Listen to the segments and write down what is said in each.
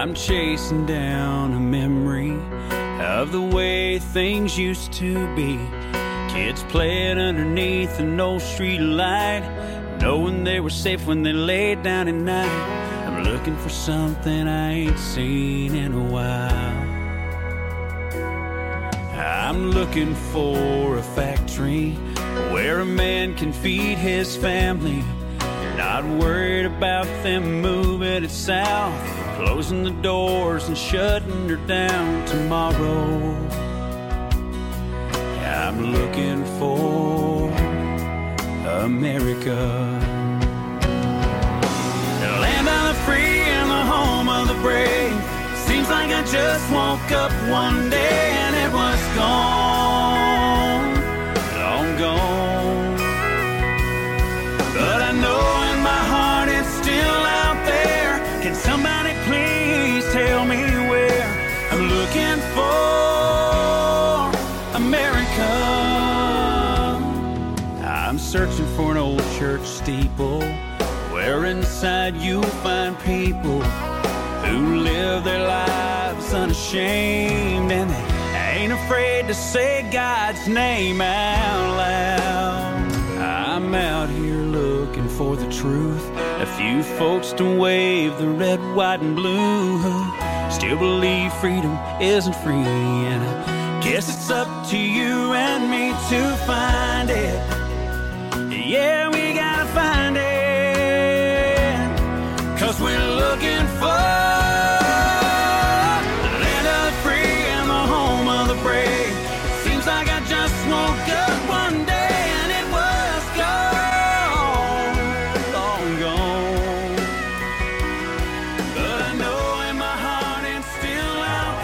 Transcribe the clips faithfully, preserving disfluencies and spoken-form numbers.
I'm chasing down a memory of the way things used to be. Kids playing underneath an old street light, knowing they were safe when they laid down at night. I'm looking for something I ain't seen in a while. I'm looking for a factory where a man can feed his family, not worried about them moving it south, closing the doors and shutting her down tomorrow. I'm looking for America, the land of the free and the home of the brave. Seems like I just woke up one day and it was gone, long gone. But I know in my heart it's still out there. Can somebody please tell me where? I'm looking for America. I'm searching for an old church steeple where inside you'll find people who live their lives unashamed, and they ain't afraid to say God's name out loud. I'm out here looking for the truth, a few folks to wave the red, white, and blue, who still believe freedom isn't free, and I guess it's up to you and me to find it. Yeah, we gotta find it, 'cause we're looking for the land of the free and the home of the brave. Seems like I just woke up one day and it was gone, long gone. But I know in my heart it's still out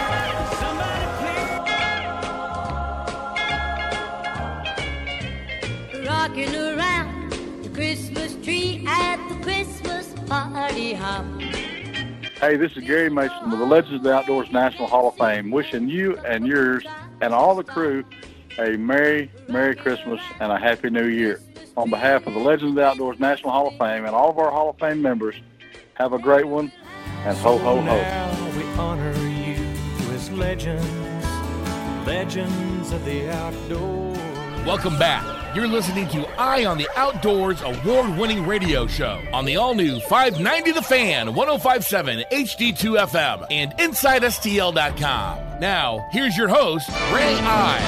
there. Somebody please. Rocking around the Christmas tree at the Christmas party hop. Hey, this is Gary Mason with the Legends of the Outdoors National Hall of Fame, wishing you and yours and all the crew a Merry, Merry Christmas and a Happy New Year. On behalf of the Legends of the Outdoors National Hall of Fame and all of our Hall of Fame members, have a great one, and ho, ho, ho. Now we honor you as legends, legends of the outdoors. Welcome back. You're listening to Eye on the Outdoors award-winning radio show on the all-new five ninety The Fan, one oh five point seven H D two F M, and Inside S T L dot com. Now, here's your host, Ray Eye.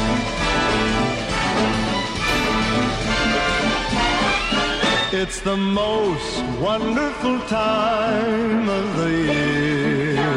It's the most wonderful time of the year,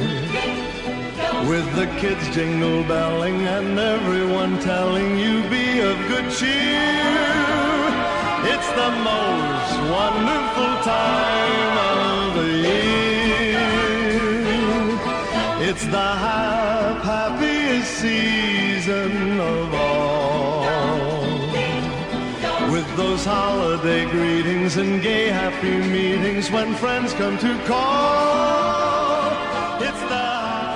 with the kids jingle belling and everyone telling you be of good cheer. It's the most wonderful time of the year. It's the hap- happiest season of all, with those holiday greetings and gay happy meetings when friends come to call. It's the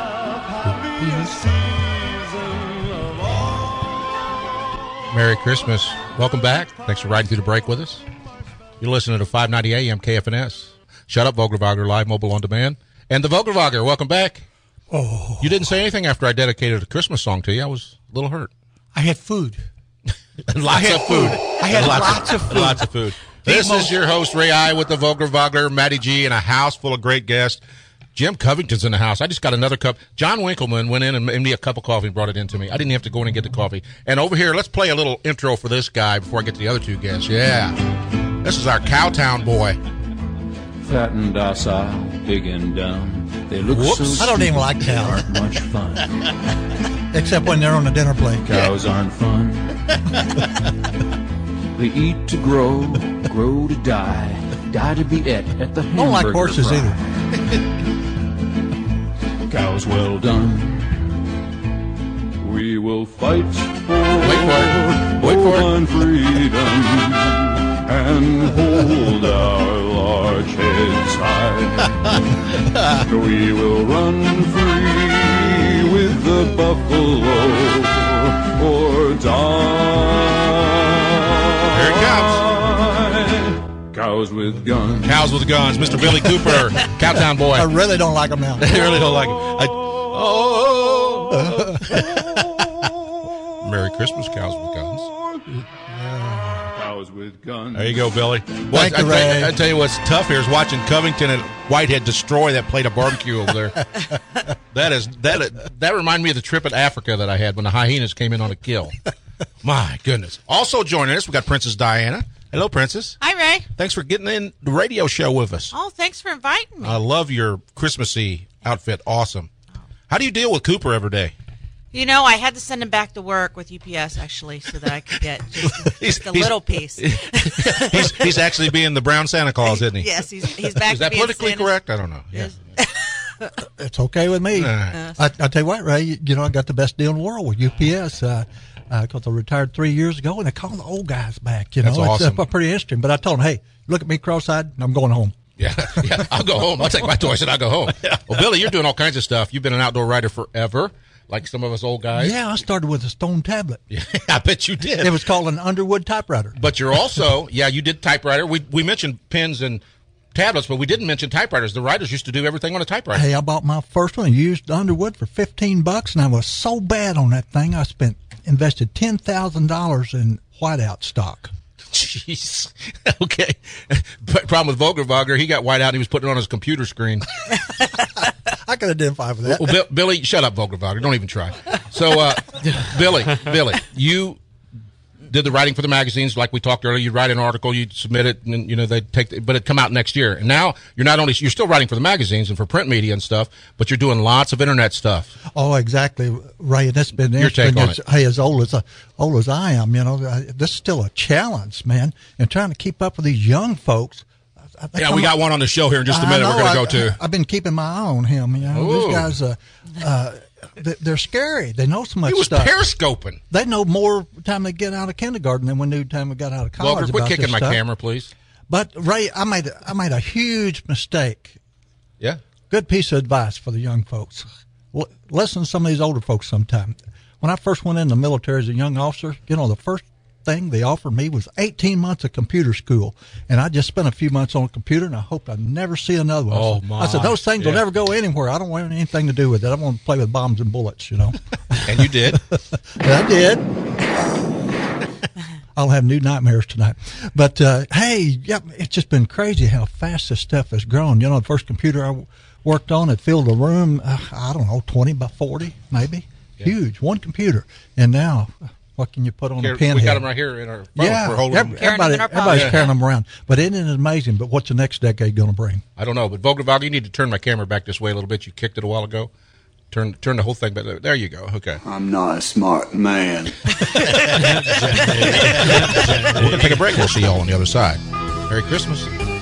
season of all. Merry Christmas. Welcome back. Thanks for riding through the break with us. You're listening to five ninety A M K F N S. Shut Up, Vogelwager, live, mobile, on demand. And the Vogelwager, welcome back. Oh. You didn't say anything after I dedicated a Christmas song to you. I was a little hurt. I had food. And lots had of food. food. I had lots, lots of, of food. Lots of food. This most- is your host, Ray I, with the Vogelwager, Matty G, and a house full of great guests. Jim Covington's in the house. I just got another cup. John Winkleman went in and made me a cup of coffee and brought it in to me. I didn't have to go in and get the coffee. And over here, let's play a little intro for this guy before I get to the other two guests. Yeah. This is our Cowtown boy. Fat and docile, big and dumb. They look Whoops. so I don't even like sweet, they cows. aren't much fun. Except when they're on the dinner plate. Cows aren't fun. They eat to grow, grow to die, die to be et at the hamburger Don't like horses fry. either. Cows well done. We will fight for Wait for it. Wait for it. and freedom and hold our large heads high. We will run free with the buffalo or die. Here it comes. Cows with guns. Cows with guns. Mister Billy Cooper, Cowtown boy. I really don't like them now. I really don't like it. I, oh, Merry Christmas, Cows with guns. Cows with guns. There you go, Billy. Thank Well, I, you, I, Ray. I tell you what's tough here is watching Covington and Whitehead destroy that plate of barbecue over there. That is that. That reminded me of the trip in Africa that I had when the hyenas came in on a kill. My goodness. Also joining us, we got Princess Diana. Hello, Princess. Hi, Ray. Thanks for getting in the radio show with us. Oh, thanks for inviting me. I love your Christmassy outfit. Awesome. How do you deal with Cooper every day? You know, I had to send him back to work with U P S, actually, so that I could get just, just a He's- little piece. he's, he's actually being the brown Santa Claus, isn't he? Yes, he's, he's back Is to that being politically Santa. correct? I don't know. Yeah. It's okay with me. Uh, I, I tell you what, Ray, you, you know, I got the best deal in the world with U P S. Uh, because I retired three years ago, and they call the old guys back. You know, That's it's awesome. uh, pretty interesting. But I told them, hey, look at me cross-eyed, and I'm going home. Yeah, yeah. I'll go home. I'll take my toys and I'll go home. Well, Billy, you're doing all kinds of stuff. You've been an outdoor rider forever, like some of us old guys. Yeah, I started with a stone tablet. Yeah, I bet you did. It was called an Underwood typewriter. But you're also, yeah, you did typewriter. We we mentioned pens and tablets, but we didn't mention typewriters. The writers used to do everything on a typewriter. Hey, I bought my first one and used Underwood for fifteen bucks, and I was so bad on that thing, I spent invested ten thousand dollars in whiteout stock. Jeez. Okay. But problem with Vogelvogler, he got white out and he was putting it on his computer screen. I can identify with that. Well, Bill, Billy, shut up, Vogelvogler. Don't even try. So, uh, Billy, Billy, you did the writing for the magazines, like we talked earlier. You'd write an article, you'd submit it, and you know they'd take, the, but it'd come out next year. And now you're not only you're still writing for the magazines and for print media and stuff, but you're doing lots of internet stuff. Oh, exactly, Ray. And that's been Your interesting. take on It's- it. Hey, as old as uh, old as I am, you know, uh, this is still a challenge, man. And trying to keep up with these young folks. I think Yeah, we I'm- got one on the show here in just a I minute. know, We're going to I- go to. I've been keeping my eye on him. You know, Ooh. these guys, uh, uh, they- they're scary. They know so much He was stuff. periscoping. They know more time they get out of kindergarten than we knew time we got out of college. Vogelvogler, quit about kicking this my stuff. camera, please. But Ray, I made a, I made a huge mistake. Yeah. Good piece of advice for the young folks. L- listen to some of these older folks sometime. When I first went in the military as a young officer, you know, the first thing they offered me was eighteen months of computer school. And I just spent a few months on a computer, and I hope I never see another one. Oh, I said, my. I said, those things will Yeah. never go anywhere. I don't want anything to do with it. I want to play with bombs and bullets, you know. And you did. And I did. I'll have new nightmares tonight. But, uh, hey, yeah, it's just been crazy how fast this stuff has grown. You know, the first computer I w- worked on, it filled a room, uh, I don't know, twenty by forty, maybe. Yeah. Huge, one computer. And now, what can you put on Here, a pinhead? we got them right here in our phone. Yeah, We're holding every- them. Carrying them everybody, in our everybody's pocket. carrying them around. But isn't it amazing? But what's the next decade going to bring? I don't know, but Vogelvogler, you need to turn my camera back this way a little bit. You kicked it a while ago. Turn turn the whole thing back. There you go. Okay. I'm not a smart man. We're going to take a break. We'll see you all on the other side. Merry Christmas.